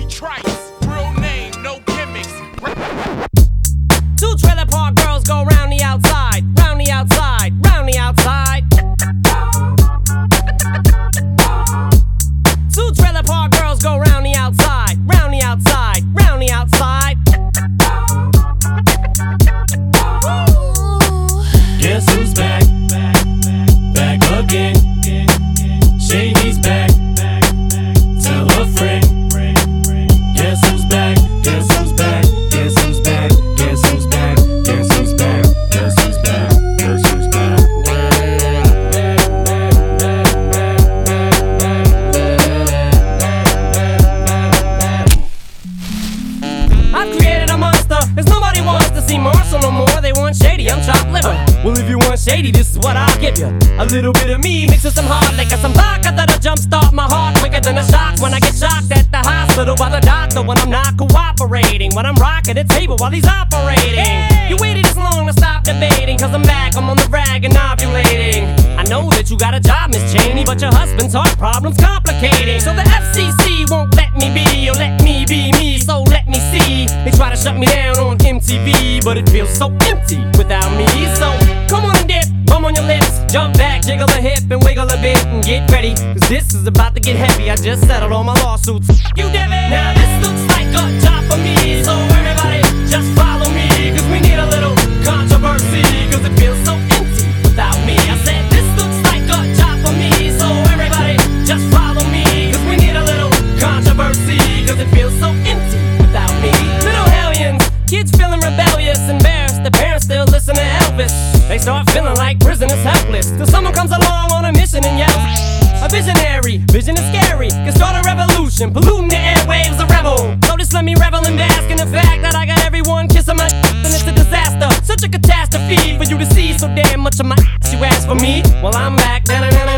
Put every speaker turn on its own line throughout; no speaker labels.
Bobby Trice, real name, no gimmicks.
Two trailer park girls go round the outside, round the outside, round the outside. Two trailer park girls go round the outside, round the outside, round the outside.
Guess who's back? Back again. Shady's back. Tell a friend. Guess who's back? Guess who's back? Guess who's back? Guess who's back? Guess who's back? Guess who's back? Guess who's back?
I've created a monster, cause nobody wants to see Marshall no more. They want Shady, I'm chopped liver. Well, if you want Shady, this is what I'll give you. A little bit of me mixed with some hard liquor, some vodka that'll jumpstart my heart quicker than a shock when I get shocked at the hospital by the doctor when I'm not cooperating. When I'm rocking the table while he's operating. Hey! You waited this long to stop debating, cause I'm back, I'm on the rag and ovulating. I know that you got a job, Miss Cheney, but your husband's heart problem's complicating. So the FCC won't let me be, or let me be me, so let me see. They try to shut me down on MTV, but it feels so empty without me. So come on and dip, bum on your lips, jump back, jiggle a hip and wiggle a bit and get ready, cause this is about to get heavy. I just settled all my lawsuits. You did it! Now this looks like a job for me, so everybody just follow me, cause we need a little controversy, cause it feels so empty without me. I said this looks like a job for me, so everybody just follow me, cause we need a little controversy, cause it feels so empty without me. Little hellions, kids feeling rebellious, embarrassed, the parents still listen to Elvis. They start feeling like prisoners helpless, till someone comes along on a mission and yells. A visionary, vision is scary, can start a revolution, polluting the airwaves, a rebel. So just let me revel and bask in the fact that I got everyone kissing my and it's a disaster, such a catastrophe for you to see so damn much of my you ask for me. Well, I'm back,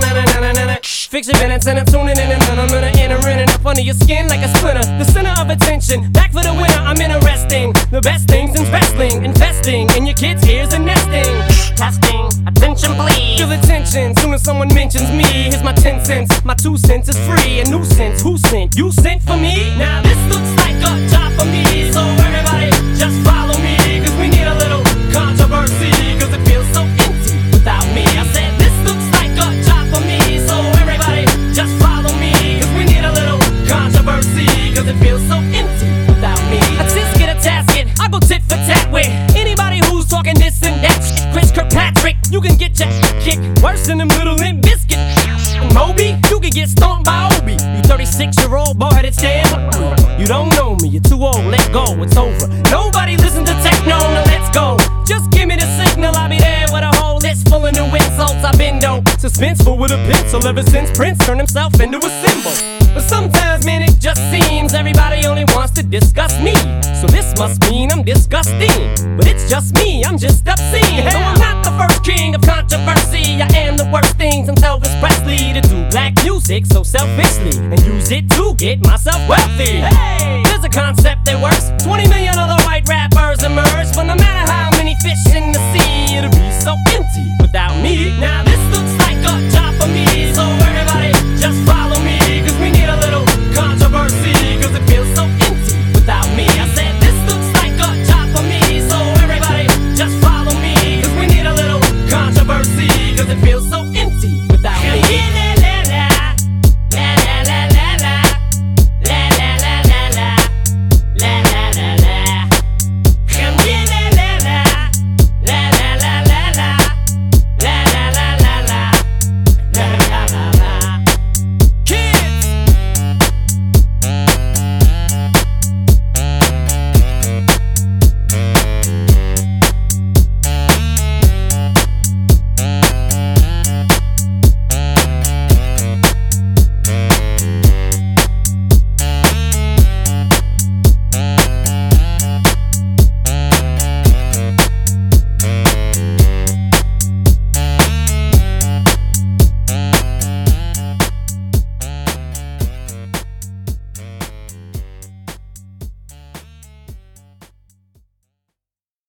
fix your minutes and I'm tuning in and I'm gonna enter in and up under your skin like a splinter. The center of attention, back for the winner, I'm interesting. The best things in wrestling, investing in your kids' ears and nesting. Testing, attention please. Feel the tension, soon as someone mentions me. Here's my 10 cents, my 2 cents is free. A nuisance, who sent? You sent for me? Now this looks like a job for me, so everybody just follow me, cause we need a little controversy, cause it feels so empty without me. I said this looks like a job for me, so everybody just follow me, cause we need a little controversy, cause it feels so empty without me. A tisket, a tasket, I go tit for tat with anybody who's talking this and that shit. Chris Kirkpatrick, you can get your kicked worse than them little Limp Bizkit. And Moby, you can get stomped by Obi. You 36-year-old boy-headed stand. You don't know me, you're too old, let go, it's over. Nobody listen to techno, now let's go. Just give me the signal, I'll be there with a whole list full of new insults. I've been dope, suspenseful with a pencil ever since Prince turned himself into a symbol. But sometimes, man, it just seems everybody only wants to discuss me. So this must mean I'm disgusting. But it's just me, I'm just obscene. No, I'm not the first king of controversy. I am the worst thing since Elvis Presley to do black music so selfishly and use it to get myself wealthy. Hey, there's a concept that works. 20 million other white rappers emerge, but no matter how many fish in the sea, it'll be so empty without me. Now this looks like a job for me, so everybody just follow